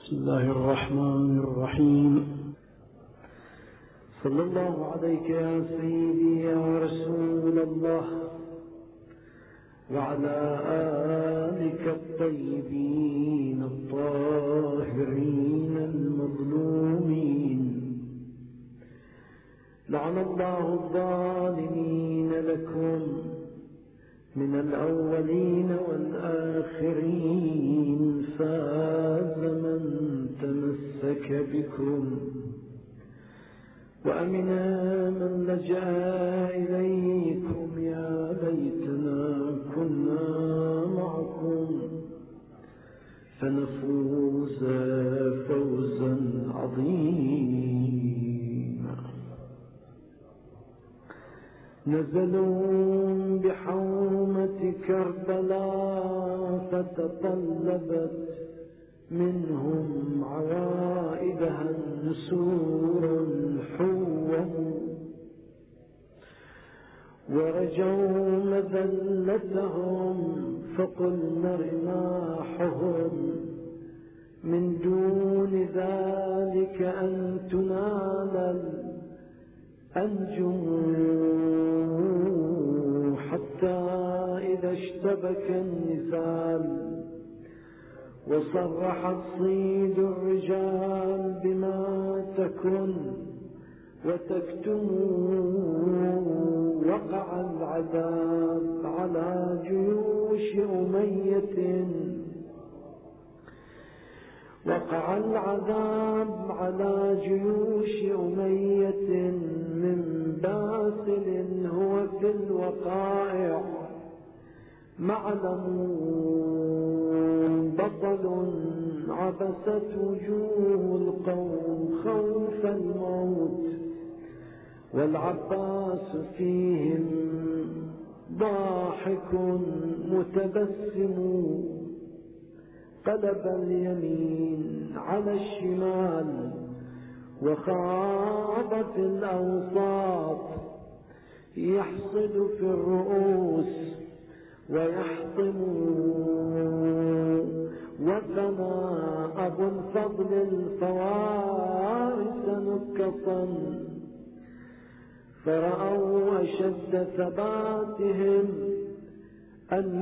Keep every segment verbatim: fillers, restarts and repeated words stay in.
بسم الله الرحمن الرحيم. صلى الله عليك يا سيدي يا رسول الله وعلى آلك الطيبين الطاهرين المظلومين. لعن الله الظالمين لكم من الأولين والآخرين. فاز من تمسك بكم وأمن من لجأ إليكم. يا ليتنا كنا معكم فنفوز فوزا عظيما. نزلوا بحومة كربلاء فتطلبت منهم عوائدها النسور حوهم، ورجوا مذلتهم فقلنا رماحهم من دون ذلك أن تنال الأنجم، حتى إذا اشتبك النسال وصرحت صيد الرجال بما تكن وتكتم، وقع العذاب على جيوش أمية وقع العذاب على جيوش أمية من باسل هو في الوقائع معلم بطل عبست وجوه القوم خوف الموت، والعباس فيهم ضاحك متبسم. قلب اليمين على الشمال وخاض في الأوساط، يحصد في الرؤوس ويحطم. وثنى أبو الفضل الفوارس نكصا، فرأوا أشد ثباتهم أن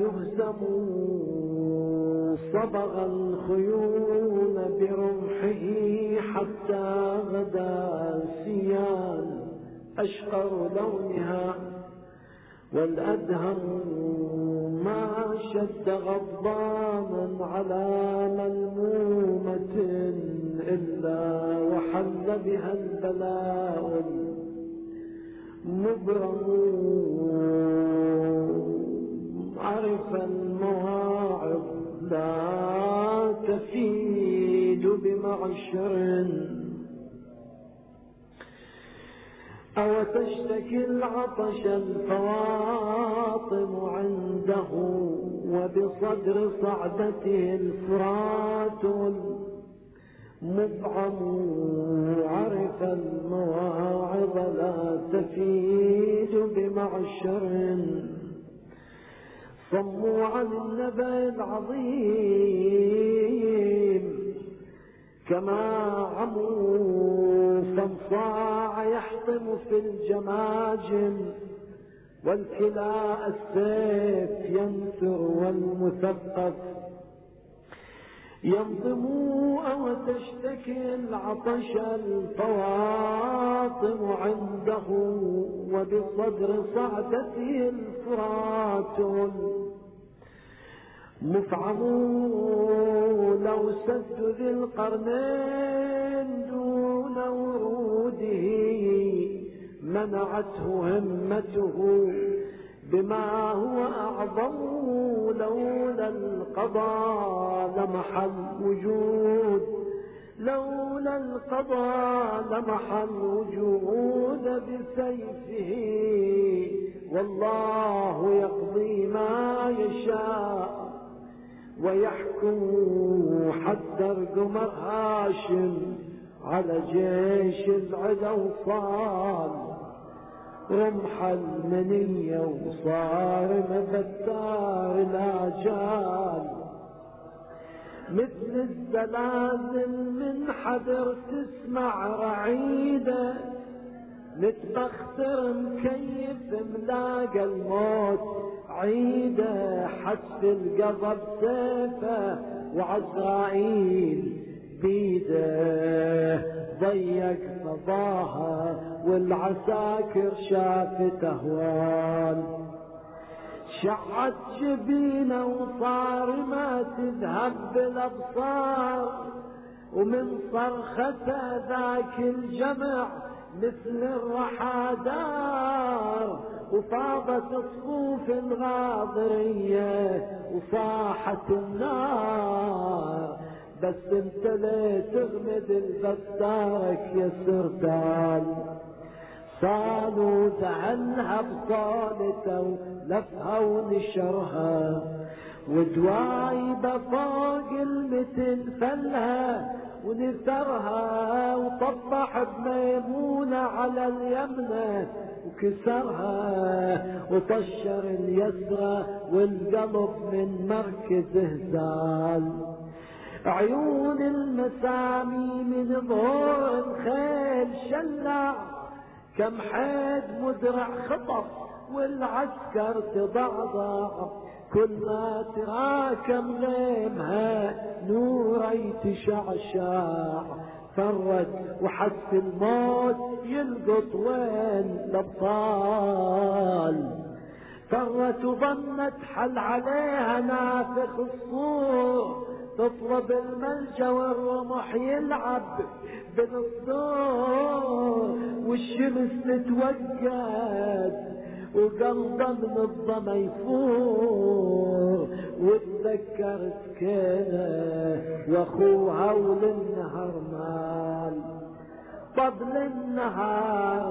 يهزموا. صبغ الخيول برمحه حتى غدا سيان أشقر لونها، والأدهم ما شد غضبانا على ملمومة إلا وحل بها البلاء المبرم. عرف المواعظ لا تفيد بمعشر، أو تشتكي العطش الفواطم عنده، وبصدر صعدته الفرات المبعم. عرف المواعظ لا تفيد بمعشر، صموا عن النبأ العظيم كما عموا. فانصاع يحطم في الجماجم، والكلاء السيف ينثر والمثقف ينظموا. أو تشتكي العطش الفواطم عنده، وبصدر صعدته الفرات مفعموا. لو سد ذي القرنين دون وروده، منعته همته بما هو أعظم. لولا القضاء لمحى الوجود لولا القضاء لمحى الوجود بسيفه. والله يقضي ما يشاء ويحكم. حتى ارجمر هاشم على جيش العدا وصال رمح المنية، وصار مفتار الآجال مثل الزلازل من حذر تسمع رعيدة، متبختر مكيف ملاقى الموت عيده، حس القضب سيفه وعزرائيل بيده، ضيق فضاها والعساكر شافت اهوال، شعت جبينه وصارمة تذهب بالابصار، ومن صرخته ذاك الجمع مثل الرحادار، وفاضت صفوف الغاضرية وصاحت النار، بس انت ليه تغمد البستارك يا سردال، صالوا زعلها بصالته ولفها ونشرها، ودوايبة فوق المتن فلها ونثرها، وطبح بميمونة على اليمنة وكسرها، وطشر اليسرى والقلب من مركزه زال، عيون المسامي من ظهور الخيل شلع، كم حيد مدرع خطف والعسكر تضعضع، كل ما تراكم غيمها نوري تشعشع، فرد وحس الموت يلقط وين الابطال، فرت وظنت حل عليها نافخ الصور، تطلب الملجا والرمح يلعب بالصدور، والشمس تتوقد وقلبه من الظما يفور، وتذكرت كده واخوها وللنهر مال، طبل النهار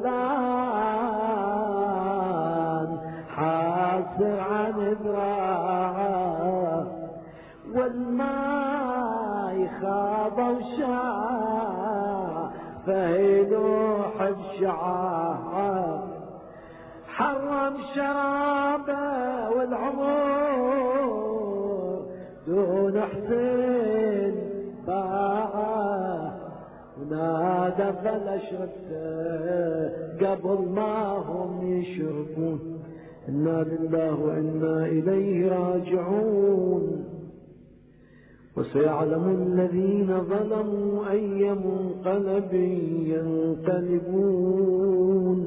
زعلان حاصر عن ذراعه، والماء خاض وشاع فيلوح بشعاع، حرم شرابه والعمر دون حسين باعه، ونادى فلا شربته قبل ما هم يشربون، إنا لله وإنا إليه راجعون، وسيعلم الذين ظلموا أي منقلب ينقلبون.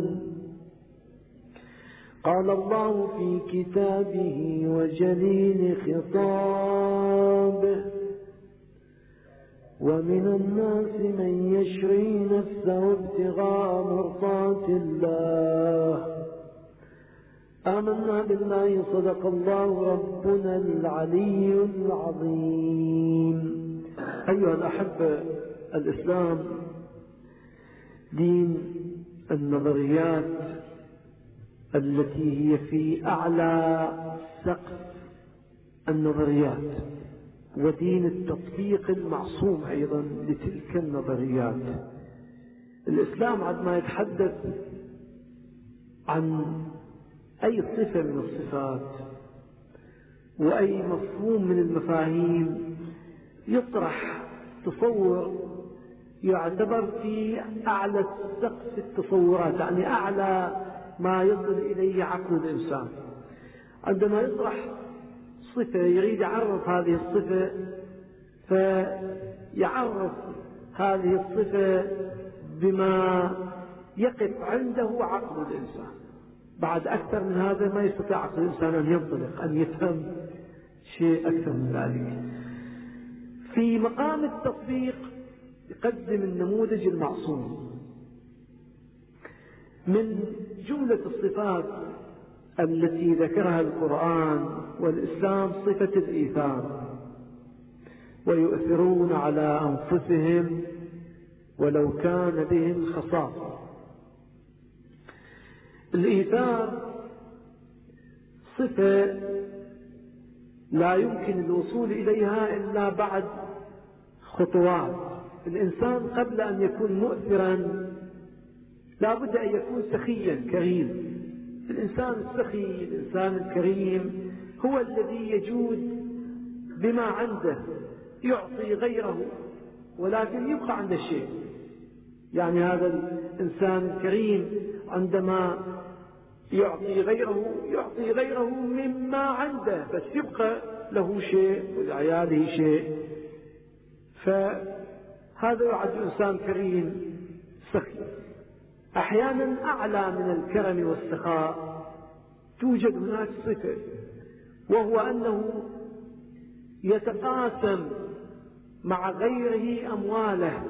قال الله في كتابه وجليل خطابه: ومن الناس من يشري نفسه ابتغاء مرضات الله. آمنا بالله، صدق الله ربنا العلي العظيم. أيها الأحبة، الإسلام دين النظريات التي هي في أعلى سقف النظريات، ودين التطبيق المعصوم أيضا لتلك النظريات. الإسلام عندما يتحدث عن أي صفة من الصفات وأي مفهوم من المفاهيم يطرح تصور يعتبر في أعلى سقف التصورات، يعني أعلى ما يصل إليه عقل الإنسان. عندما يطرح صفة يريد يعرف هذه الصفة، فيعرف هذه الصفة بما يقف عنده عقل الإنسان. بعد أكثر من هذا ما يستطيع عقل الإنسان أن ينطلق، أن يفهم شيء أكثر من ذلك. في مقام التطبيق يقدم النموذج المعصوم. من جملة الصفات التي ذكرها القرآن والإسلام صفة الإيثار، ويؤثرون على أنفسهم ولو كان بهم خصاصة. الإيثار صفة لا يمكن الوصول إليها إلا بعد خطوات. الإنسان قبل أن يكون مؤثرا لا بد أن يكون سخيا كريم. الإنسان السخي، الإنسان الكريم هو الذي يجود بما عنده يعطي غيره ولكن يبقى عنده شيء. يعني هذا الإنسان الكريم عندما يعطي غيره يعطي غيره مما عنده، بس يبقى له شيء ولعياله شيء. فهذا يعد إنسان كريم سخي. أحيانا أعلى من الكرم والسخاء توجد هناك صفة، وهو أنه يتقاسم مع غيره أمواله،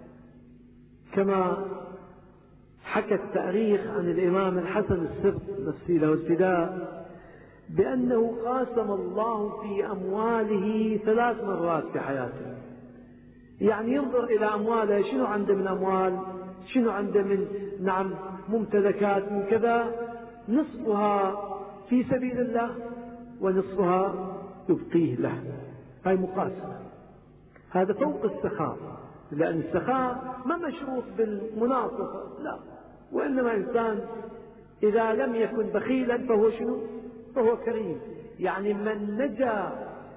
كما حكى التاريخ عن الإمام الحسن السبط نفسي له الفداء بأنه قاسم الله في أمواله ثلاث مرات في حياته. يعني ينظر إلى أمواله، شنو عنده من أموال، شنو عنده من نعم ممتلكات من كذا، نصفها في سبيل الله ونصفها يبقيه له. هاي مقاسمة. هذا فوق السخاء، لأن السخاء ما مشروط بالمناصفة، لا، وإنما إنسان إذا لم يكن بخيلا فهو شنو؟ فهو كريم. يعني من نجا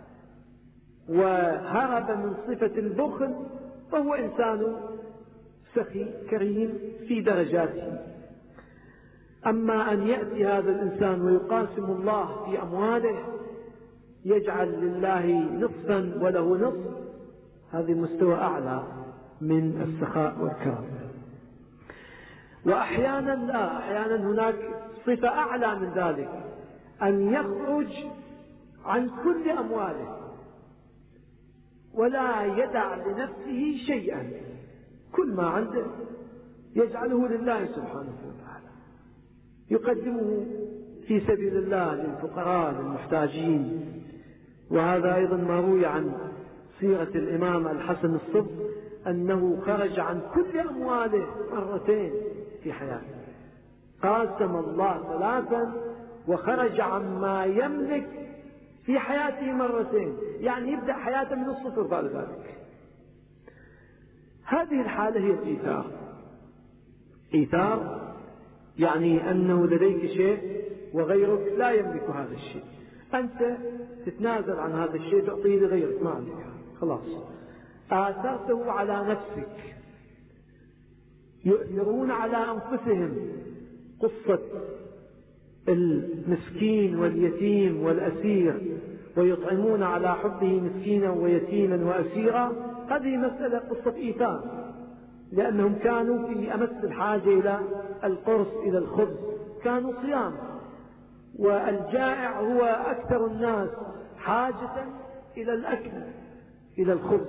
وهرب من صفة البخل فهو إنسان سخي كريم في درجاته. أما أن يأتي هذا الإنسان ويقاسم الله في أمواله، يجعل لله نصفا وله نصف، هذا مستوى أعلى من السخاء والكرم. وأحيانا لا، أحيانا هناك صفة أعلى من ذلك، أن يخرج عن كل أمواله ولا يدع لنفسه شيئا، كل ما عنده يجعله لله سبحانه وتعالى، يقدمه في سبيل الله للفقراء للمحتاجين. وهذا أيضا ما روي عن سيرة الإمام الحسن الصبط أنه خرج عن كل أمواله مرتين في حياته، قاسم الله ثلاثا وخرج عما يملك في حياته مرتين، يعني يبدأ حياته من الصفر بعد ذلك. هذه الحالة هي الإيثار. إيثار يعني أنه لديك شيء وغيرك لا يملك هذا الشيء، أنت تتنازل عن هذا الشيء تعطيه لغيرك، ما عندك، خلاص آثرته على نفسك. يؤثرون على أنفسهم، قصة المسكين واليتيم والأسير، ويطعمون على حبه مسكينا ويتيما وأسيرا، هذه مسألة قصة إيثار، لأنهم كانوا في أمس الحاجة إلى القرص إلى الخبز، كانوا صيام، والجائع هو أكثر الناس حاجة إلى الأكل إلى الخبز،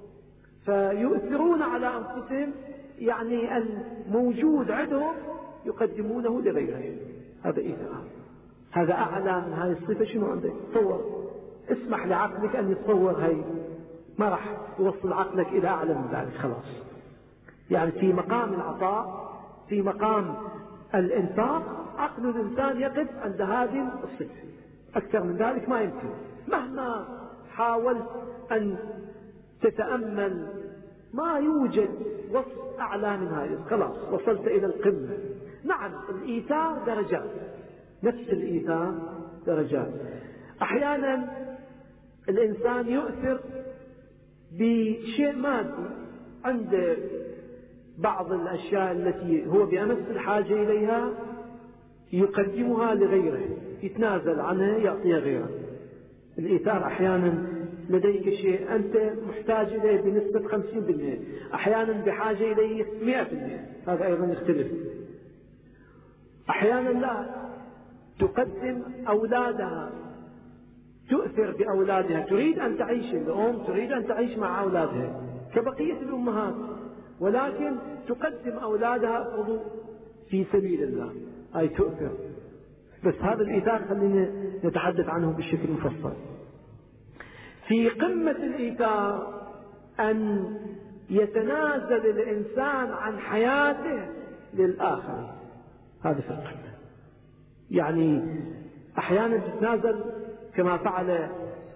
فيؤثرون على أنفسهم، يعني الموجود عندهم يقدمونه لغيرهم، هذا إيثار. هذا أعلى من هذه الصفة. شنو عندك؟ تصور، اسمح لعقلك أن يتصور، هاي ما راح يوصل عقلك إلى أعلى من ذلك، خلاص. يعني في مقام العطاء، في مقام الإنفاق، عقل الإنسان يقف عند هذه الصفة، أكثر من ذلك ما يمكن. مهما حاولت أن تتأمل ما يوجد وصف أعلى من هذا، خلاص وصلت إلى القمة. نعم الإيثار درجات، نفس الإيثار درجات. أحيانا الإنسان يؤثر بشيء مادي، عند بعض الأشياء التي هو بأمس الحاجة إليها يقدمها لغيره، يتنازل عنها يعطيها غيره. الإيثار أحيانا لديك شيء أنت محتاج إليه بنسبة خمسين بالمئة، أحيانا بحاجة إليه مئة بالمئة، هذا أيضا يختلف. أحيانا لا، تقدم أولادها، تؤثر بأولادها، تريد أن تعيش، الأم تريد أن تعيش مع أولادها كبقية الأمهات، ولكن تقدم أولادها في سبيل الله، أي تؤثر. بس هذا الإيثار خلينا نتحدث عنه بشكل مفصل. في قمة الإيثار أن يتنازل الإنسان عن حياته للآخر، هذا في القمة. يعني أحيانا تتنازل كما فعل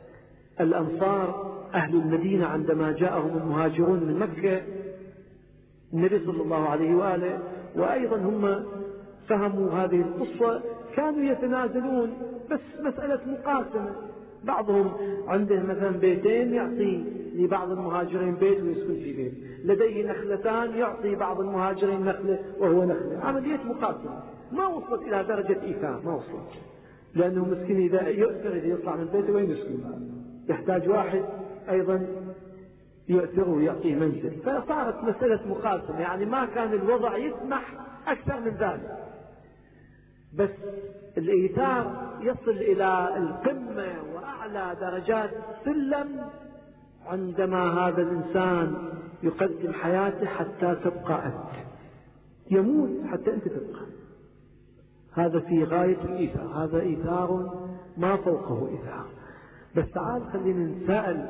الأنصار أهل المدينة عندما جاءهم المهاجرون من مكة، النبي صلى الله عليه وآله وأيضا هم فهموا هذه القصة، كانوا يتنازلون، بس مسألة مقاسمة، بعضهم عنده مثلا بيتين يعطي لبعض المهاجرين بيت ويسكن في بيت، لديه نخلتان يعطي بعض المهاجرين نخلة وهو نخلة، عملية مقاسمة ما وصلت إلى درجة إيثار، ما وصلت، لأنه مسكين إذا يؤثر إذا يطلع من بيته وين يسكن؟ يحتاج واحد أيضا يؤثره ويعطيه منزل، فصارت مسألة مقاسمة، يعني ما كان الوضع يسمح أكثر من ذلك. بس الإيثار يصل إلى القمة وأعلى درجات السلم عندما هذا الإنسان يقدم حياته حتى تبقى أنت، يموت حتى أنت تبقى. هذا في غاية الإيثار، هذا إيثار ما فوقه إيثار. بس تعال خلينا نتساءل،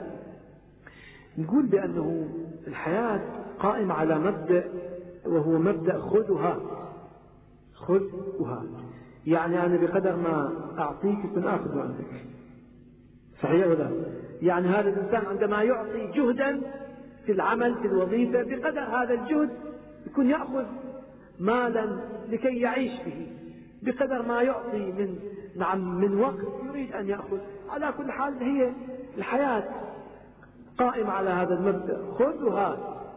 نقول بأنه الحياة قائمة على مبدأ، وهو مبدأ خذ وهات، خذ وهات، يعني أنا بقدر ما أعطيك يكون آخذ عندك، صحيح ولا؟ يعني هذا الإنسان عندما يعطي جهدا في العمل في الوظيفة بقدر هذا الجهد يكون يأخذ مالا لكي يعيش به، بقدر ما يعطي من نعم من وقت يريد أن يأخذ. على كل حال هي الحياة قائمة على هذا المبدأ، خذ وهات.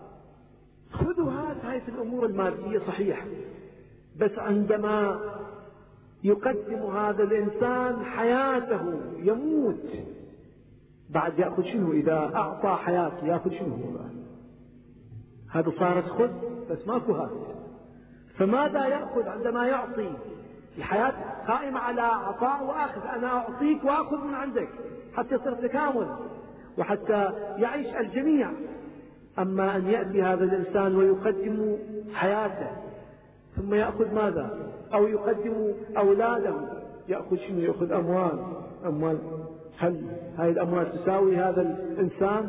خذ وهات هاي في الأمور المادية صحيح، بس عندما يقدم هذا الإنسان حياته يموت بعد يأخذ شنو؟ إذا أعطى حياته يأخذ شنو؟ هذا صارت خذ بس ماكو هات. فماذا يأخذ عندما يعطي؟ الحياة قائمة على عطاء وأخذ، أنا أعطيك وأخذ من عندك حتى يصير تكامل وحتى يعيش الجميع. أما أن يأتي هذا الإنسان ويقدم حياته ثم يأخذ ماذا؟ أو يقدم أولاده، يأخذ شنو؟ يأخذ أموال. أموال هل هذه الأموال تساوي هذا الإنسان؟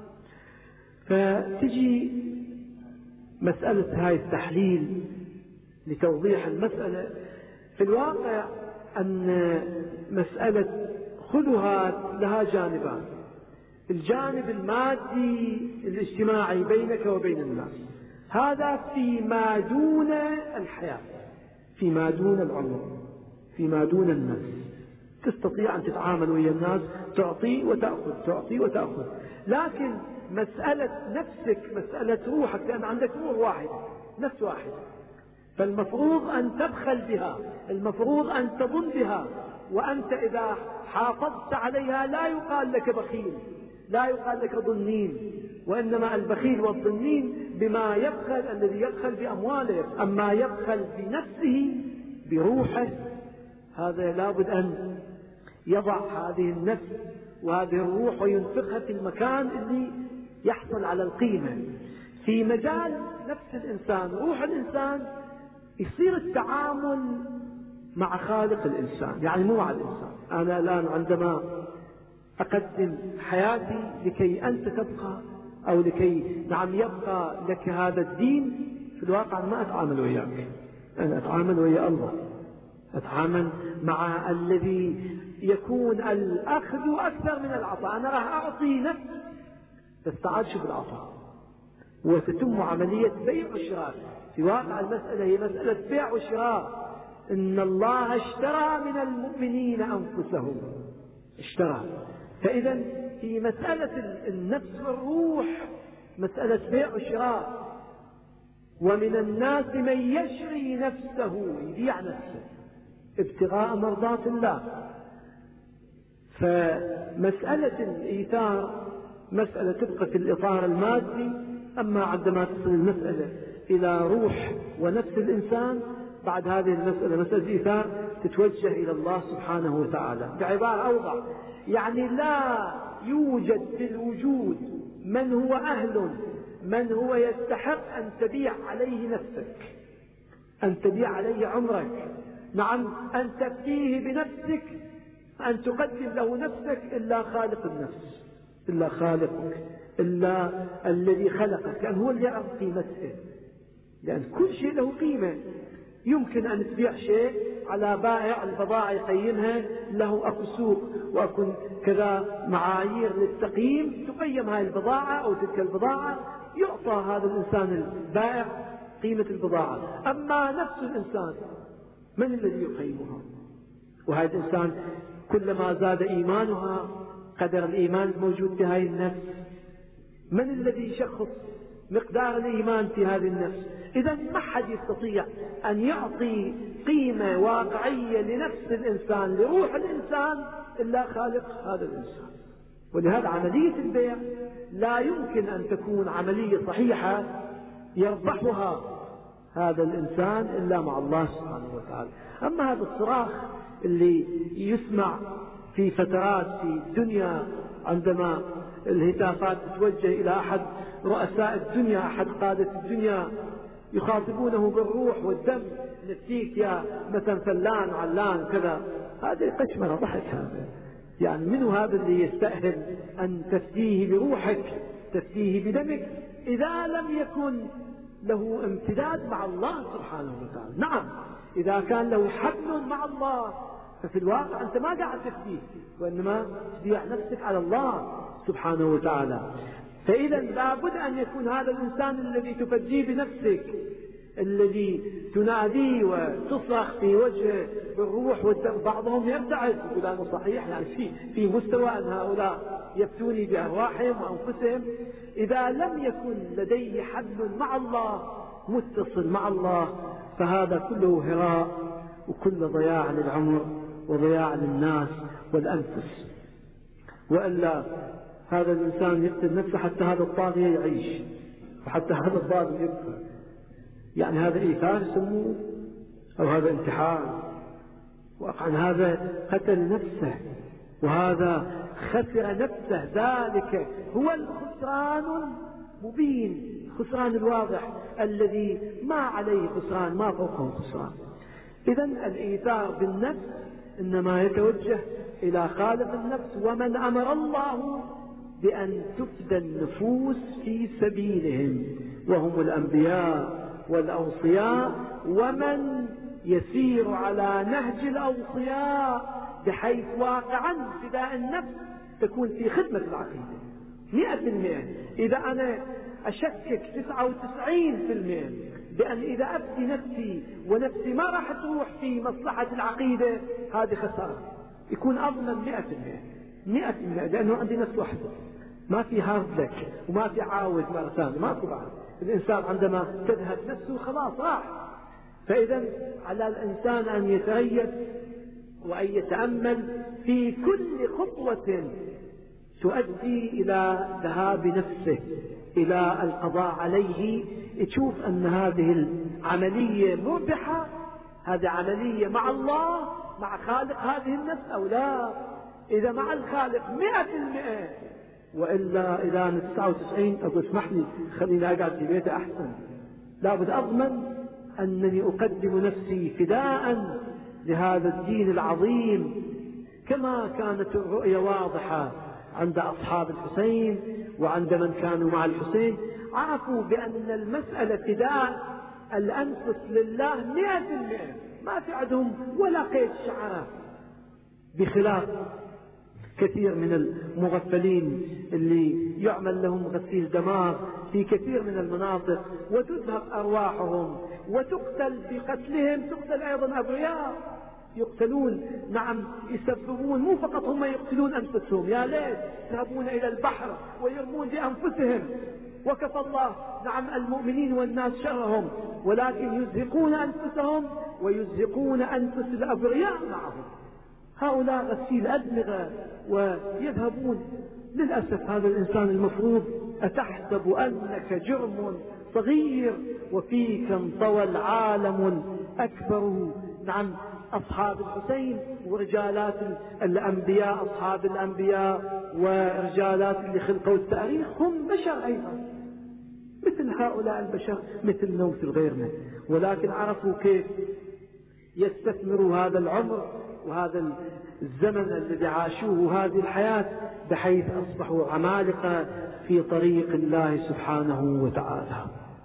فتجي مسألة هاي التحليل لتوضيح المسألة. في الواقع أن مسألة خذها لها جانبان، الجانب المادي الاجتماعي بينك وبين الناس، هذا فيما دون الحياة، فيما دون العمر، فيما دون الناس، تستطيع أن تتعامل ويا الناس، تعطي وتأخذ، تعطي وتأخذ. لكن مسألة نفسك، مسألة روحك، لأن عندك روح واحدة، نفس واحدة، فالمفروض أن تبخل بها، المفروض أن تظن بها، وأنت إذا حافظت عليها لا يقال لك بخيل، لا يقال لك ضنين، وإنما البخيل والضنين بما يبخل، الذي يبخل بأمواله. أما يبخل بنفسه بروحه، هذا لابد أن يضع هذه النفس وهذه الروح وينفقها في المكان اللي يحصل على القيمة. في مجال نفس الإنسان، روح الإنسان، يصير التعامل مع خالق الإنسان، يعني مو مع الإنسان. أنا الآن عندما أقدم حياتي لكي أنت تبقى أو لكي نعم يبقى لك هذا الدين، في الواقع ما أتعامل وياك، أنا أتعامل ويا الله، أتعامل مع الذي يكون الأخذ أكثر من العطاء. أنا راح أعطي نفسي، بس تعال شوف العطاء، وتتم عملية بيع وشراء. في واقع المسألة هي مسألة بيع وشراء. إن الله اشترى من المؤمنين أنفسهم، اشترى. فإذا في مسألة النفس والروح مسألة بيع وشراء. ومن الناس من يشري نفسه، يبيع نفسه ابتغاء مرضات الله. فمسألة الإيثار مسألة تبقى في الإطار المادي. أما عندما تصل المسألة إلى روح ونفس الإنسان، بعد هذه المسألة مسألة الإيثار تتوجه إلى الله سبحانه وتعالى. بعبارة أوضح، يعني لا يوجد في الوجود من هو أهل، من هو يستحق أن تبيع عليه نفسك، أن تبيع عليه عمرك، نعم أن تفديه بنفسك، أن تقدم له نفسك، إلا خالق النفس، إلا خالقك، إلا الذي خلقك، لأن هو اللي يعرف قيمته. لأن كل شيء له قيمة. يمكن أن تبيع شيء على بائع البضاعة يقيمها، له أكو سوق وأكو كذا معايير للتقييم، تقيم هاي البضاعة أو تلك البضاعة، يعطى هذا الإنسان البائع قيمة البضاعة. أما نفس الإنسان من الذي يقيمها؟ وهذا الإنسان كلما زاد إيمانها قدر الإيمان الموجود في هذه النفس؟ من الذي يشخص مقدار الإيمان في هذه النفس؟ إذا ما حد يستطيع أن يعطي قيمة واقعية لنفس الإنسان لروح الإنسان إلا خالق هذا الإنسان. ولهذا عملية البيع لا يمكن أن تكون عملية صحيحة يربحها هذا الإنسان إلا مع الله سبحانه وتعالى. أما هذا الصراخ اللي يسمع في فترات في الدنيا عندما الهتافات تتوجه إلى أحد رؤساء الدنيا، أحد قادة الدنيا، يخاطبونه بالروح والدم، نسيك يا مثلا فلان علان كذا، هذا قشمرة ضحك. هذا يعني منو هذا اللي يستأهل أن تفديه بروحك تفديه بدمك إذا لم يكن له امتداد مع الله سبحانه وتعالى؟ نعم، إذا كان له حبل مع الله ففي الواقع أنت ما قاعد تفديه، وإنما تبيع نفسك على الله سبحانه وتعالى. فإذا لابد أن يكون هذا الإنسان الذي تفديه بنفسك، الذي تناديه وتصرخ في وجهه بالروح والدم. بعضهم يبتعد يقول أنا صحيح، يعني في في مستوى أن هؤلاء يفتوني بأرواحهم وأنفسهم. إذا لم يكن لديه حبل مع الله متصل مع الله فهذا كله هراء وكل ضياع للعمر وضياع للناس والأنفس. وإلا هذا الإنسان يقتل نفسه حتى هذا الطاغية يعيش وحتى هذا الظالم يبقى. يعني هذا إيثار يسموه أو هذا انتحار. وقعا هذا قتل نفسه وهذا خسر نفسه. ذلك هو الخسران المبين، الخسران الواضح الذي ما عليه خسران ما فوقه خسران. إذن الإيثار بالنفس إنما يتوجه إلى خالق النفس ومن أمر الله بأن تفدى النفوس في سبيلهم، وهم الأنبياء والأوصياء، ومن يسير على نهج الأوصياء بحيث واقعا فداء النفس تكون في خدمة العقيدة مئة في المئة. إذا أنا أشكك تسعة وتسعين في المئة بأن إذا أفدي نفسي ونفسي ما راح تروح في مصلحة العقيدة، هذه خسارة. يكون أضمن مئة في المئة مئة في المئة لأنه عندي نفس واحدة، ما في هارد لك وما في عاود مرة ثانية، ماكو بعد. الإنسان عندما تذهب نفسه خلاص راح. فإذا على الإنسان أن يتريث وأن يتأمل في كل خطوة تؤدي إلى ذهاب نفسه إلى القضاء عليه، تشوف أن هذه العملية مربحة، هذه عملية مع الله مع خالق هذه النفس أو لا. إذا مع الخالق مئة في المئة، وإلا إذا أنا تسعة وتسعين أقول اسمح لي خليني أقعد في بيتي أحسن. لابد أضمن أنني أقدم نفسي فداء لهذا الدين العظيم، كما كانت الرؤية واضحة عند أصحاب الحسين وعند من كانوا مع الحسين. عرفوا بأن المسألة فداء الأنفس لله مئة في المئة، ما في عندهم ولا قيد شعرة، بخلاف كثير من المغفلين اللي يعمل لهم غسيل دماغ في كثير من المناطق وتذهب أرواحهم وتقتل بقتلهم. تقتل أيضا أبرياء يقتلون، نعم يسببون، مو فقط هم يقتلون أنفسهم، يا ليت يذهبون إلى البحر ويرمون بأنفسهم، وكفى الله نعم المؤمنين والناس شرهم، ولكن يزهقون أنفسهم ويزهقون أنفس الأبرياء معهم. هؤلاء غسيل أدمغة ويذهبون. للأسف هذا الإنسان المفروض أتحسب أنك جرم صغير وفيك انطوى العالم أكبر. نعم أصحاب الحسين ورجالات الأنبياء، أصحاب الأنبياء ورجالات اللي خلقوا التاريخ هم بشر أيضا مثل هؤلاء البشر، مثلنا ومثل غيرنا، ولكن عرفوا كيف يستثمروا هذا العمر وهذا الزمن الذي عاشوه هذه الحياة بحيث أصبحوا عمالقة في طريق الله سبحانه وتعالى.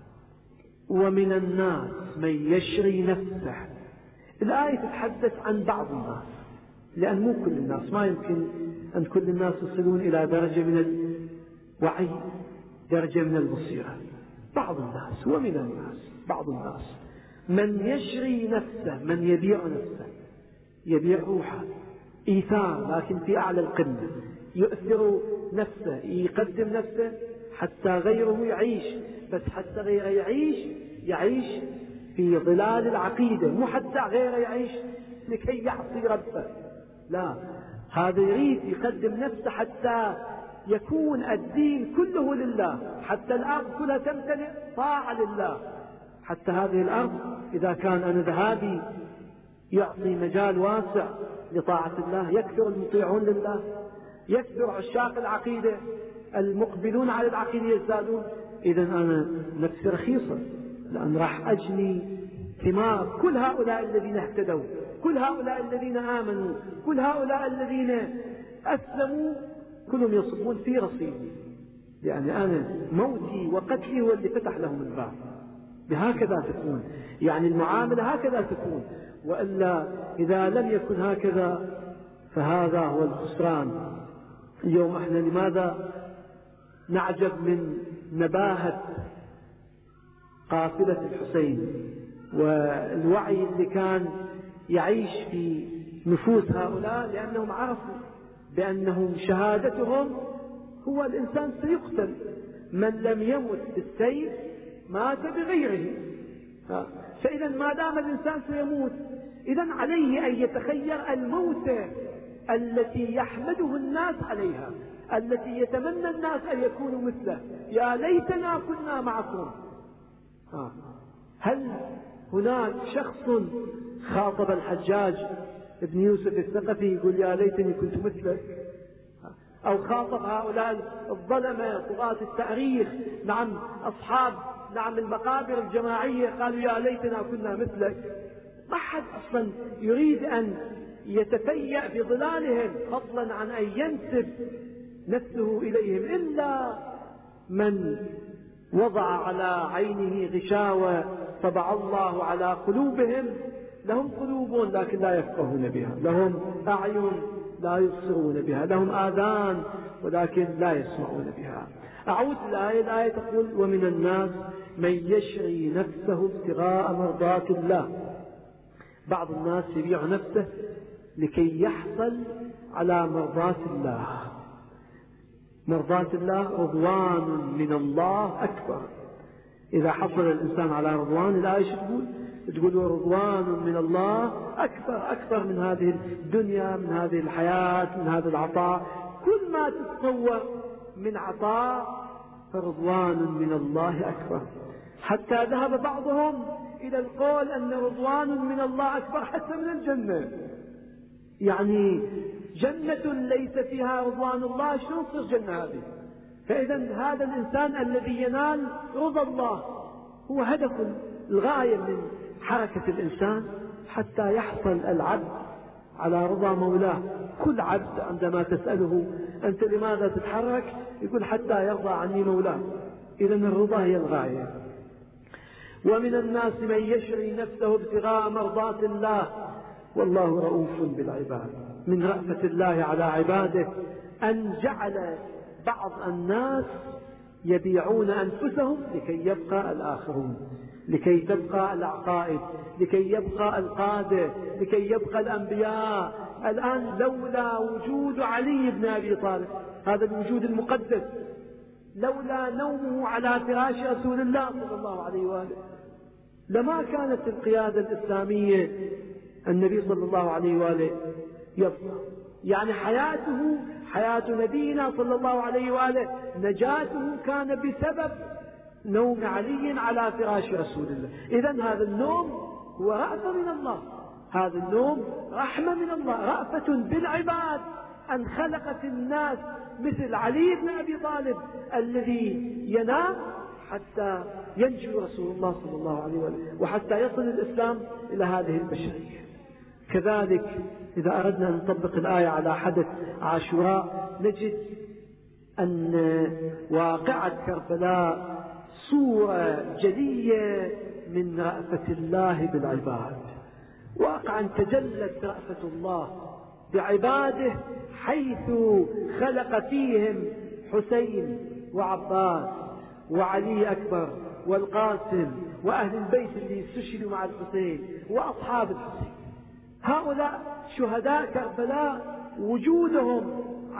ومن الناس من يشري نفسه. الآية تتحدث عن بعض الناس، لأن مو كل الناس، ما يمكن أن كل الناس يصلون إلى درجة من الوعي، درجة من البصيرة. بعض الناس، ومن الناس بعض الناس من يشري نفسه، من يبيع نفسه، يبيع روحه، إيثار لكن في أعلى القمة، يؤثر نفسه، يقدم نفسه حتى غيره يعيش، بس حتى غيره يعيش يعيش في ظلال العقيدة، مو حتى غيره يعيش لكي يعصي ربه، لا، هذا يريد يقدم نفسه حتى يكون الدين كله لله، حتى الأرض كلها تمتلئ طاعة لله، حتى هذه الأرض إذا كان أنا ذهابي يعطي مجال واسع لطاعة الله، يكثر المطيعون لله، يكثر عشاق العقيدة، المقبلون على العقيدة يزدادون، إذا أنا نفسي رخيصة، لأن راح أجني ثمار كل هؤلاء الذين اهتدوا، كل هؤلاء الذين آمنوا، كل هؤلاء الذين أسلموا، كلهم يصبون في رصيدي، يعني أنا موتي وقتلي هو اللي فتح لهم الباب. بهكذا تكون، يعني المعاملة هكذا تكون، وإلا إذا لم يكن هكذا فهذا هو الخسران. اليوم احنا لماذا نعجب من نباهة قافلة الحسين والوعي اللي كان يعيش في نفوس هؤلاء؟ لأنهم عرفوا بأنهم شهادتهم هو الإنسان سيقتل، من لم يمت بالسيف مات بغيره، فإذا ما دام الإنسان سيموت، إذا عليه أن يتخير الموت التي يحمده الناس عليها، التي يتمنى الناس أن يكونوا مثله، يا ليتنا كنا معكم. هل هناك شخص خاطب الحجاج ابن يوسف الثقفي يقول يا ليتني كنت مثلك؟ أو خاطب هؤلاء الظلمة طغاة التاريخ، نعم أصحاب نعم المقابر الجماعية، قالوا يا ليتنا كنا مثلك؟ ما حد أصلا يريد أن يتفيأ بظلالهم فضلا عن أن ينسب نفسه إليهم، إلا من وضع على عينه غشاوة طبع الله على قلوبهم، لهم قلوب لكن لا يفقهون بها، لهم أعين لا يبصرون بها، لهم آذان ولكن لا يسمعون بها. أعود الآية، الآية تقول ومن الناس من يشري نفسه ابتغاء مرضات الله. بعض الناس يبيع نفسه لكي يحصل على مرضات الله. مرضات الله رضوان من الله أكبر. إذا حصل الإنسان على رضوان، الآية تقول تقول رضوان من الله أكبر، أكبر من هذه الدنيا، من هذه الحياة، من هذا العطاء، كل ما تتصور من عطاء فرضوان من الله أكبر. حتى ذهب بعضهم إلى القول أن رضوان من الله أكبر حتى من الجنة، يعني جنة ليس فيها رضوان الله شلون تصير جنة هذه؟ فإذا هذا الإنسان الذي ينال رضا الله هو هدف الغاية من حركة الإنسان، حتى يحصل العبد على رضا مولاه. كل عبد عندما تسأله أنت لماذا تتحرك يقول حتى يرضى عني مولاه. إذا الرضا هي الغاية. ومن الناس من يشري نفسه ابتغاء مرضات الله والله رؤوف بالعباد. من رأفة الله على عباده أن جعل بعض الناس يبيعون أنفسهم لكي يبقى الآخرون، لكي تبقى العقائد، لكي يبقى القادة، لكي يبقى الأنبياء. الآن لولا وجود علي بن أبي طالب هذا الوجود المقدس، لولا نومه على فراش رسول الله صلى الله عليه وآله، لما كانت القيادة الإسلامية النبي صلى الله عليه وآله يبقى. يعني حياته، حياة نبينا صلى الله عليه وآله، نجاته كان بسبب نوم علي على فراش رسول الله. إذن هذا النوم هو رأفة من الله، هذا النوم رحمة من الله، رأفة بالعباد أن خلقت الناس مثل علي بن أبي طالب الذي ينام حتى ينجو رسول الله صلى الله عليه وسلم، وحتى يصل الإسلام إلى هذه البشرية. كذلك إذا أردنا أن نطبق الآية على حدث عاشوراء نجد أن واقعة كربلاء صورة جلية من رأفة الله بالعباد. واقعا تجلت رأفة الله بعباده حيث خلق فيهم حسين وعباس وعلي أكبر والقاسم وأهل البيت اللي استشهدوا مع الحسين وأصحاب الحسين. هؤلاء شهداء كربلاء وجودهم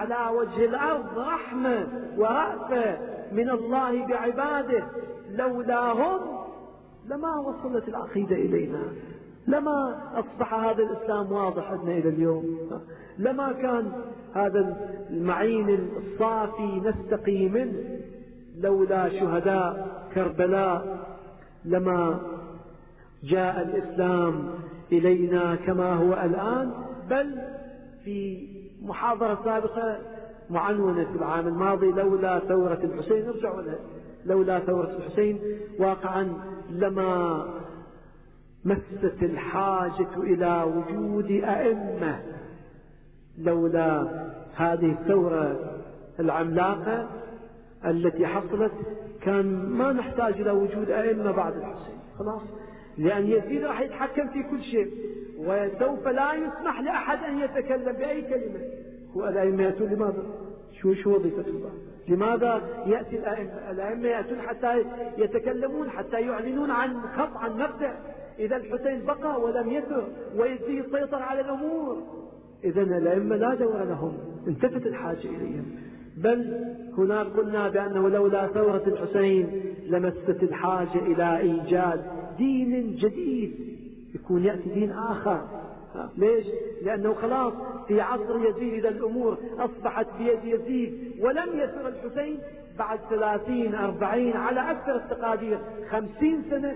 على وجه الأرض رحمة ورأفة من الله بعباده، لولاهم لما وصلت العقيدة إلينا، لما أصبح هذا الإسلام واضح لنا إلى اليوم، لما كان هذا المعين الصافي نستقي منه. لولا شهداء كربلاء لما جاء الإسلام إلينا كما هو الآن. بل في محاضرة سابقة معنونة في العام الماضي لولا ثورة الحسين، ارجعوا لها، لولا ثورة الحسين واقعا لما مست الحاجة إلى وجود أئمة. لولا هذه الثورة العملاقة التي حصلت كان ما نحتاج إلى وجود أئمة بعد الحسين، خلاص، لأن يزيد راح يتحكم في كل شيء، وسوف لا يسمح لأحد أن يتكلم بأي كلمة. هو الأئمة يأتون لماذا؟ شو شو وظيفة الله؟ لماذا يأتي الأئمة؟ الأئمة يأتون حتى يتكلمون، حتى يعلنون عن خط، عن مبدأ. إذا الحسين بقى ولم يثر ويزيد يسيطر على الأمور، إذا الأئمة لا دور لهم، انتفت الحاجة إليهم. بل هناك قلنا بأنه لولا ثورة الحسين لمست الحاجة إلى إيجاد دين جديد، يكون يأتي دين آخر. ليش؟ لأنه خلاص في عصر يزيد إذا الأمور أصبحت بيد يزيد ولم يسر الحسين، بعد ثلاثين أربعين على أكثر التقادير خمسين سنة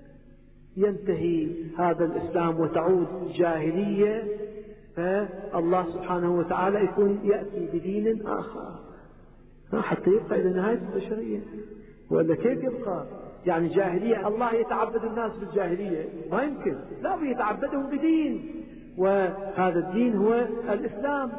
ينتهي هذا الإسلام وتعود جاهلية، فالله سبحانه وتعالى يكون يأتي بدين آخر حتى يبقى إلى نهاية البشرية. ولا كيف يبقى؟ يعني جاهلية، الله يتعبد الناس بالجاهلية؟ ما يمكن، لا، يتعبدهم بدين، وهذا الدين هو الإسلام.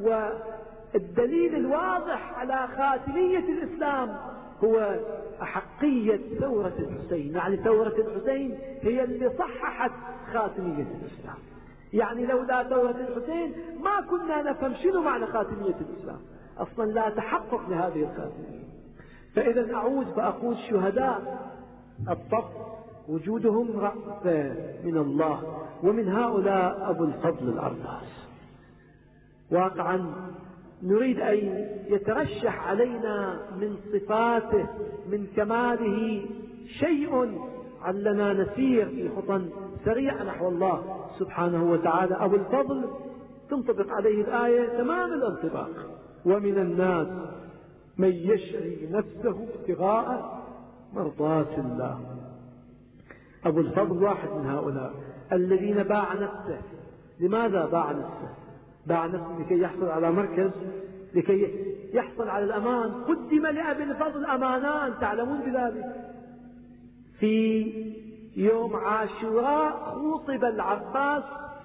والدليل الواضح على خاتمية الإسلام هو أحقية ثورة الحسين. يعني ثورة الحسين هي اللي صححت خاتمية الإسلام. يعني لولا ثورة الحسين ما كنا نفهم شنو معنى خاتمية الإسلام، أصلا لا تحقق لهذه الخاتمية. فإذا أعود فأقول شهداء الطف وجودهم رأفة من الله، ومن هؤلاء أبو الفضل العباس. واقعا نريد أن يترشح علينا من صفاته، من كماله شيء علنا نسير في خطى سريع نحو الله سبحانه وتعالى. أبو الفضل تنطبق عليه الآية تمام الانطباق: ومن الناس من يشري نفسه ابتغاء مرضات الله. أبو الفضل واحد من هؤلاء الذين باع نفسه. لماذا باع نفسه؟ باع نفسه لكي يحصل على مركز، لكي يحصل على الأمان. قدم لأبي الفضل أمانان، تعلمون بذلك. في يوم عاشوراء خوطب العباس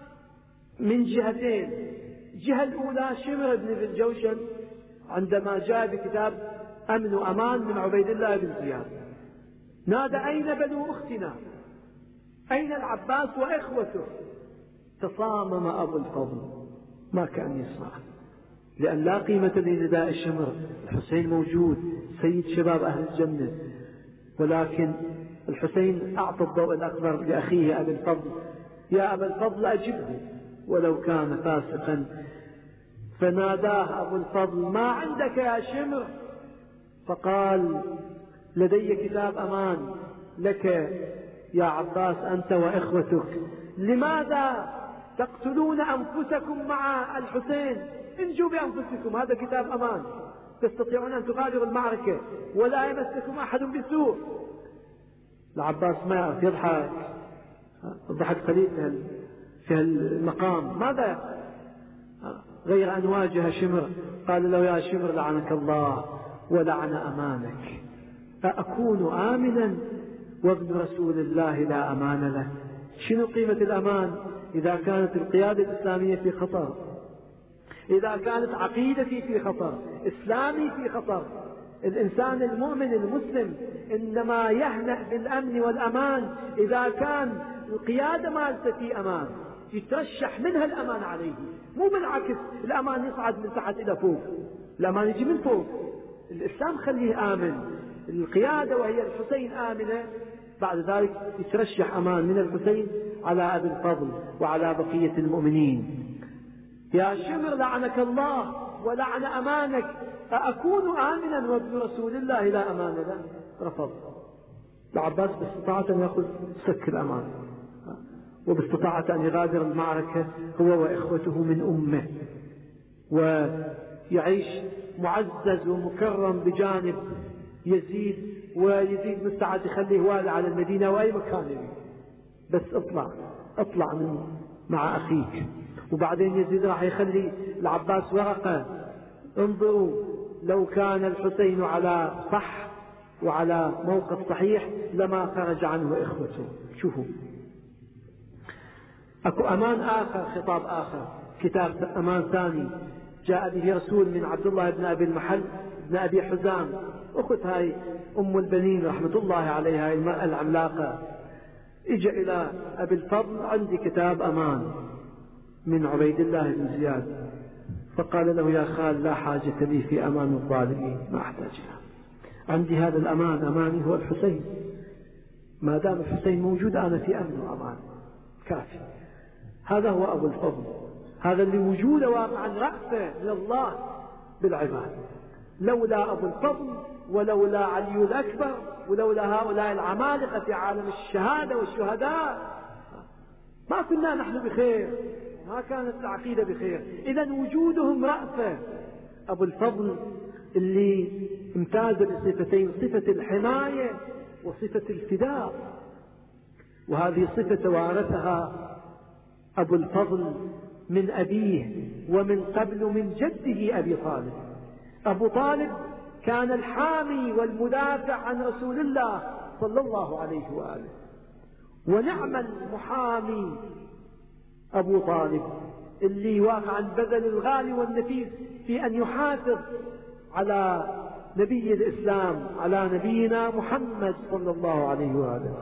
من جهتين: الجهة الأولى شمر بن ذي الجوشن عندما جاء بكتاب أمن وأمان من عبيد الله بن زياد، نادى: أين بنو أختنا؟ أين العباس وإخوته؟ تصامم أبو الفضل، ما كان يسمع، لأن لا قيمة لنداء الشمر. الحسين موجود، سيد شباب أهل الجنة، ولكن الحسين أعطى الضوء الأكبر لأخيه أبي الفضل: يا أبا الفضل أجبه ولو كان فاسقا. فناداه أبو الفضل: ما عندك يا شمر؟ فقال: لدي كتاب أمان لك يا عباس أنت وإخوتك. لماذا تقتلون أنفسكم مع الحسين؟ انجوا بأنفسكم، هذا كتاب أمان، تستطيعون أن تغادروا المعركة ولا يمسكم أحد بسوء. العباس ما يعرف، يضحك، الضحك قليل في المقام. ماذا غير أن واجه شمر، قال له: يا شمر لعنك الله ولعن أمانك، أأكون آمنا وابن رسول الله لا أمان له؟ شنو قيمة الأمان إذا كانت القيادة الإسلامية في خطر، إذا كانت عقيدتي في خطر، إسلامي في خطر؟ الإنسان المؤمن المسلم إنما يهنأ بالأمن والأمان إذا كان القيادة مالته في أمان، يترشح منها الأمان عليه، مو بالعكس، الأمان يصعد من تحت إلى فوق، الأمان يجي من فوق. الإسلام خليه آمن، القيادة وهي الحسين آمنة، بعد ذلك يترشح أمان من الحسين على أبي الفضل وعلى بقية المؤمنين. يا شمر لعنك الله ولعن أمانك، أأكون آمنا وابن رسول الله لا أمان له؟ رفض. العباس باستطاعة أن يأخذ سك الأمان، وباستطاعة أن يغادر المعركة هو وإخوته من أمه، ويعيش معزز ومكرم بجانب يزيد، ويزيد مستعد يخليه والي على المدينة وأي مكان يبي، بس اطلع اطلع من مع أخيك. وبعدين يزيد راح يخلي العباس ورقة: انظروا لو كان الحسين على صح وعلى موقف صحيح لما خرج عنه إخوته. شوفوا، أكو أمان آخر، خطاب آخر، كتاب أمان ثاني جاء به رسول من عبد الله بن أبي المحل بن أبي حزام، أخت هاي أم البنين رحمة الله عليها، المرأة العملاقة. إجا إلى أبي الفضل: عندي كتاب أمان من عبيد الله بن زياد. فقال له: يا خال، لا حاجة لي في أمان الظالمين، ما أحتاج له، عندي هذا الأمان، أماني هو الحسين، ما دام الحسين موجود أنا في أمن وأمان كافي. هذا هو أبو الفضل، هذا اللي وجوده واقعا رأفة من الله بالعباد. لولا أبو الفضل ولولا علي الأكبر ولولا هؤلاء العمالقة في عالم الشهادة والشهداء ما كنا نحن بخير، ما كانت العقيدة بخير. إذن وجودهم رأفة. أبو الفضل اللي امتاز بصفتين: صفة الحماية وصفة الفداء، وهذه صفة توارثها أبو الفضل من أبيه ومن قبل من جده أبي طالب. أبو طالب كان الحامي والمدافع عن رسول الله صلى الله عليه وآله، ونعم المحامي أبو طالب اللي واقعا بذل الغالي والنفيس في أن يحافظ على نبي الإسلام، على نبينا محمد صلى الله عليه وآله.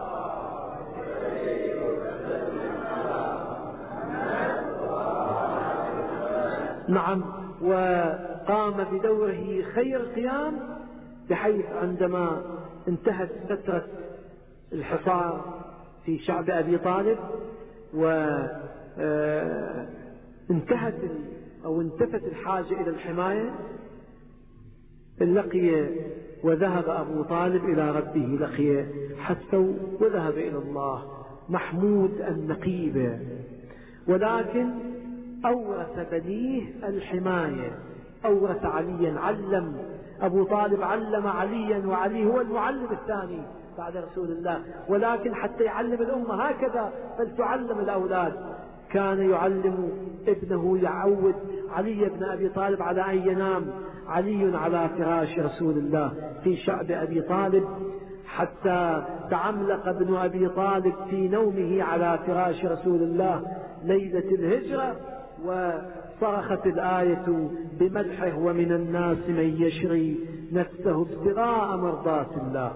نعم، وقام بدوره خير قيام، بحيث عندما انتهت فترة الحصار في شعب أبي طالب وانتهت أو انتفت الحاجة إلى الحماية، لقي وذهب أبو طالب إلى ربه، لقي حتى وذهب إلى الله محمود النقيب. ولكن أورث بنيه الحماية، أورث عليا، علم أبو طالب علم عليا، وعلي هو المعلم الثاني بعد رسول الله، ولكن حتى يعلم الأمة هكذا فلتعلم الأولاد. كان يعلم ابنه، يعود علي بن أبي طالب على أن ينام علي على فراش رسول الله في شعب أبي طالب، حتى تعملق ابن أبي طالب في نومه على فراش رسول الله ليلة الهجرة، وصرخت الآية بمدحه: ومن الناس من يشري نفسه ابتغاء مرضات الله.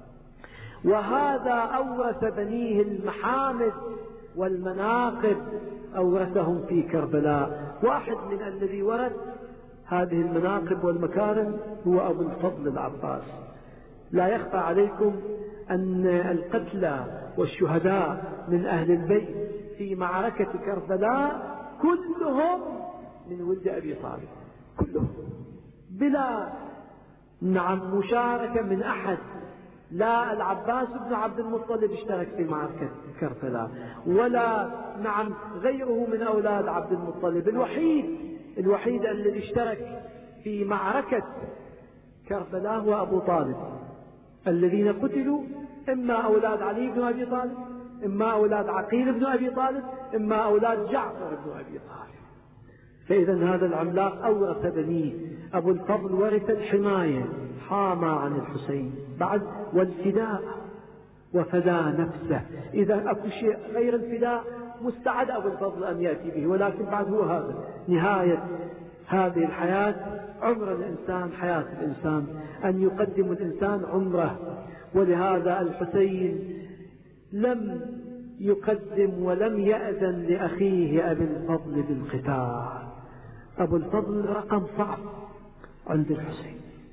وهذا أورث بنيه المحامد والمناقب، أورثهم في كربلاء. واحد من الذي ورث هذه المناقب والمكارم هو أبو الفضل العباس. لا يخفى عليكم أن القتلى والشهداء من أهل البيت في معركة كربلاء كلهم من ولد أبي طالب، كلهم بلا نعم مشاركة من أحد. لا العباس بن عبد المطلب اشترك في معركة كربلاء، ولا نعم غيره من أولاد عبد المطلب. الوحيد الوحيد الذي اشترك في معركة كربلاء هو أبو طالب. الذين قتلوا إما أولاد علي بن أبي طالب، إما أولاد عقيل بن أبي طالب، إما أولاد جعفر بن أبي طالب. فإذا هذا العملاق أورث بنيه. أبو الفضل ورث الحماية، حامى عن الحسين بعد، والفداء، وفدى نفسه. إذا أكو شيء غير الفداء مستعد أبو الفضل أن يأتي به، ولكن بعد هو هذا نهاية هذه الحياة. عمر الإنسان، حياة الإنسان، أن يقدم الإنسان عمره. ولهذا الحسين لم يقدم ولم يأذن لأخيه أبي الفضل بالقتال. أبو الفضل رقم صعب عند الحسين.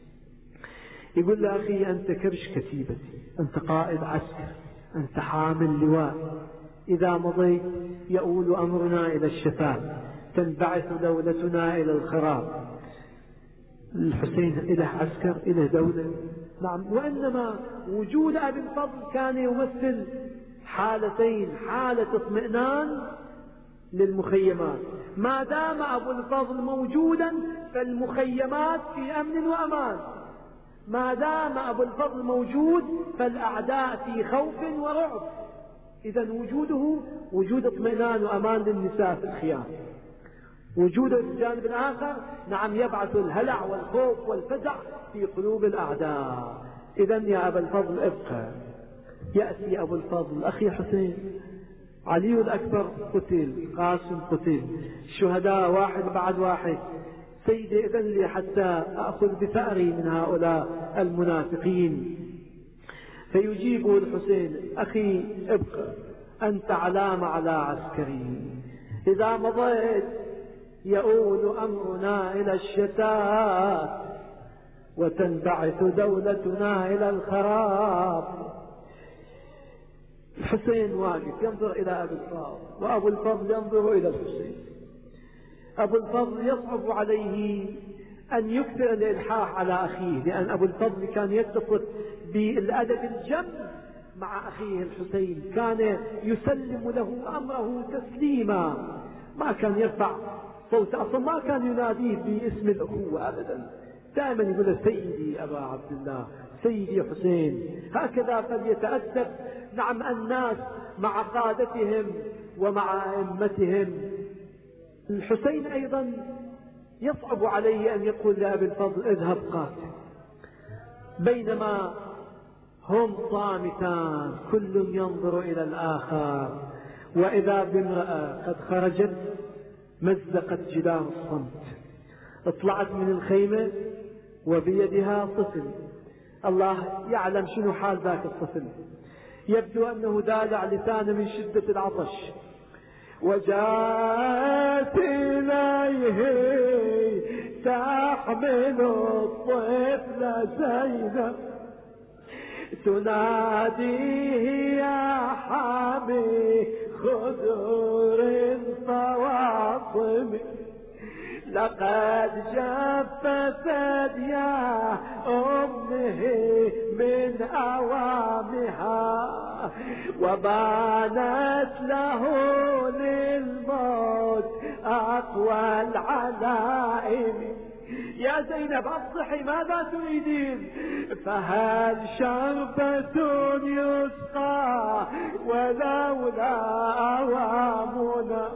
يقول له: أخي أنت كرش كتيبتي، أنت قائد عسكر، أنت حامل لواء، إذا مضيت يؤول أمرنا إلى الشفاء، تنبعث دولتنا إلى الخراب. الحسين إله عسكر، إله دولة، نعم، وإنما وجود أبي الفضل كان يمثل حالتين: حالة اطمئنان للمخيمات، ما دام أبو الفضل موجودا فالمخيمات في أمن وأمان، ما دام أبو الفضل موجود فالأعداء في خوف ورعب. إذا وجوده وجود اطمئنان وأمان للنساء في الخيام. وجوده في الجانب الآخر نعم يبعث الهلع والخوف والفزع في قلوب الأعداء. إذا يا أبا الفضل ابقى. يأتي أبو الفضل أخي حسين، علي الأكبر قتل، قاسم قتل، الشهداء واحد بعد واحد. سيدي إذن لي حتى أخذ بثأري من هؤلاء المنافقين. فيجيبه الحسين: أخي ابقى، أنت علام على عسكري، إذا مضيت يؤول أمرنا إلى الشتات وتنبعث دولتنا إلى الخراب. الحسين واقف ينظر إلى أبي الفضل، وأبو الفضل ينظر إلى الحسين. أبو الفضل يصعب عليه أن يكثر الإلحاح على أخيه، لأن أبو الفضل كان يتصف بالأدب الجم مع أخيه الحسين، كان يسلم له أمره تسليما، ما كان يرفع صوت، أصلا ما كان يناديه باسم الأخوة أبدا، دائما يقول له سيدي أبا عبد الله، سيدي حسين. هكذا فليتأدب نعم الناس مع قادتهم ومع أئمتهم. الحسين أيضا يصعب عليه أن يقول لأبي الفضل اذهب قاتل، بينما هم صامتان كل ينظر إلى الآخر. وإذا بامرأة قد خرجت مزقت جدار الصمت، اطلعت من الخيمة وبيدها طفل، الله يعلم شنو حال ذاك الطفل، يبدو أنه دالع لسانه من شدة العطش. وجاءت إليه تحمل الطفل زينب تناديه يا حامي خدور فواطم، لقد جفت يا أمه من أوامها وبانت له للموت أقوى العلائم. يا زينب أصحي، ماذا تريدين؟ فهل شربة يسقى ولولا أوامنا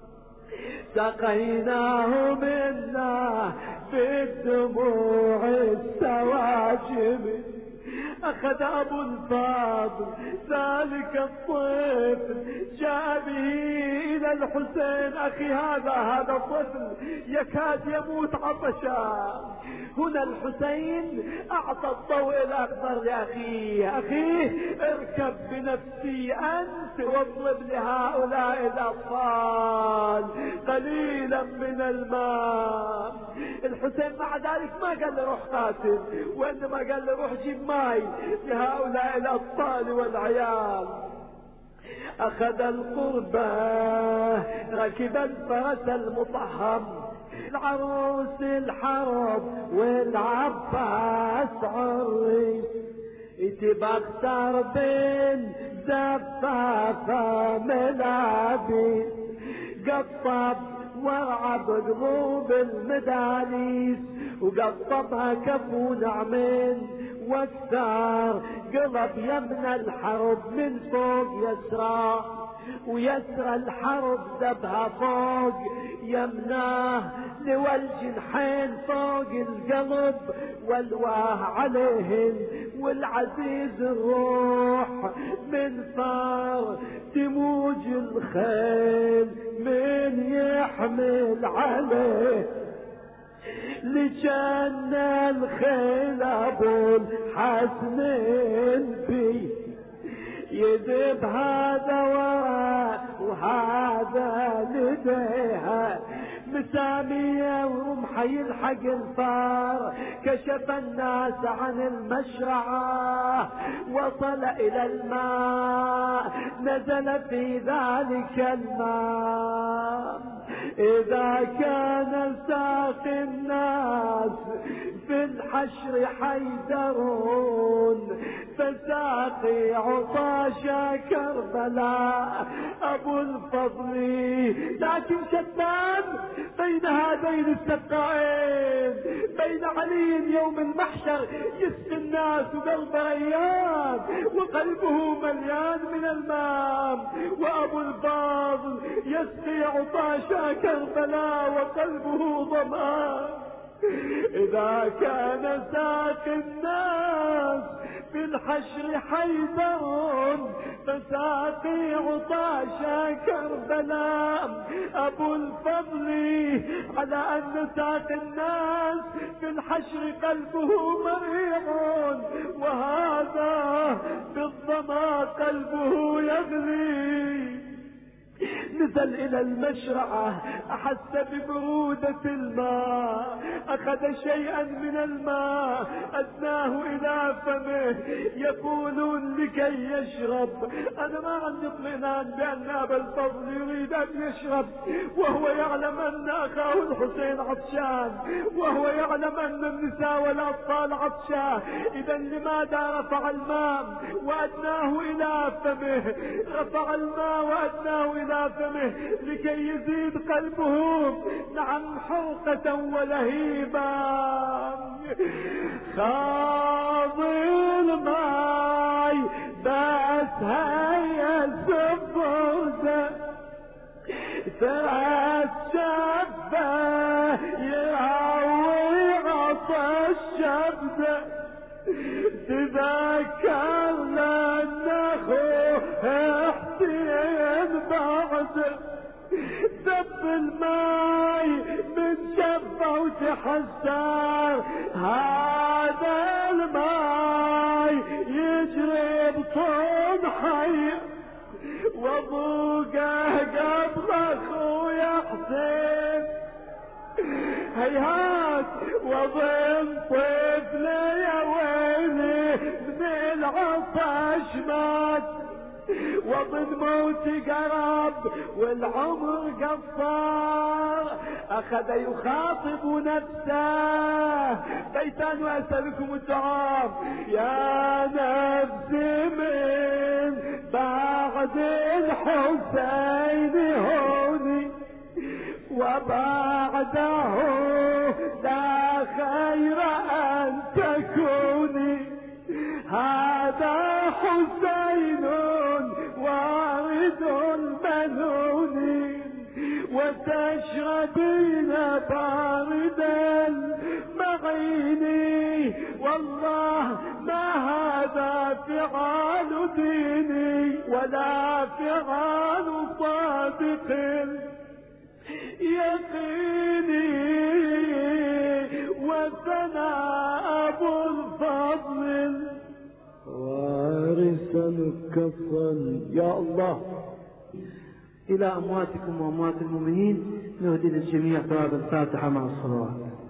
سقيناه منا بالدموع السواجم. أخذ أبو الفضل ذلك الطفل جاء به إلى الحسين: أخي هذا هذا الطفل يكاد يموت عطشا. هنا الحسين أعطى الضوء الأخضر لأخيه: أخيه اركب بنفسي أنت واطلب لهؤلاء الأطفال قليلا من الماء. الحسين مع ذلك ما قال له روح قاتل، وإنما قال له روح جيب ماي لهؤلاء الأطفال والعيال. أخذ القربة ركب الفرس المطهم، العروس الحرب والعباس عريس، تبختر بين زفافة ملابس، قطب ورعب قلوب المداليس وقطبها كفو نعمين، والثار قلب يمن الحرب من فوق يسرى، ويسرى الحرب ذبها فوق يمناه، لوى الجنحين فوق القلب والواه عليهن، والعزيز الروح من فار تموج الخيل من يحمل عليه، لجن الخيل ابو الحسنين بي يذب هذا وراء وهذا لديها، مسامية ورمحة يلحق الفار، كشف الناس عن المشرعة وصل إلى الماء، نزل في ذلك الماء إذا كان ساقي الناس في الحشر حيدرون فساقي عطاشا كربلاء أبو الفضل. لكن شتان بين هذين السقائين، بين علي يوم المحشر يسقي الناس قلب ريان وقلبه مليان من الماء، وأبو الفضل يسقي عطاشا كربلاء وقلبه ظمآن. إذا كان ساقي الناس في الحشر حيدر فساقي عطاشا كربلاء أبو الفضل. على أن ساقي الناس في الحشر قلبه مريع، وهذا بالظما قلبه يغلي. نزل إلى المشرعة أحس ببرودة الماء، أخذ شيئا من الماء أدناه إلى فمه. يقولون لكي يشرب. أنا ما عندي اطمئنان بأن أبا الفضل يريد أن يشرب وهو يعلم أن أخاه الحسين عطشان، وهو يعلم أن النساء والأطفال عطشان. إذا لماذا رفع الماء وأدناه إلى فمه؟ رفع الماء وأدناه إلى فمه لكي يزيد قلبه نعم حرقة ولهيبا. خاض الماي بس هيا السفرده ثلاث شبه يراوي عطش شبده. تذكر لأن أخوه حسين بعده دب الماي من شفه وتحسر. هذا الماي يجري بطون حي وابوقه قبل اخويا حسين. هيهات وظن طفل يا ويلي من العطش مات، وظن موتي قرب والعمر قصار. اخذ يخاطب نفسه بيتان واسألكم الدعاء. يا نفسي من بعد الحسين هوني، وبعده لا خير أن تكوني. هذا حسين وارد المنون، وتشربين بارد المعين. والله ما هذا فعال ديني ولا فعال صادق يقيني. وثناء أبو الفضل وارثا كفا. يا الله إلى أمواتكم وأموات المؤمنين نهدي للجميع ثواب الفاتحة مع الصلوات.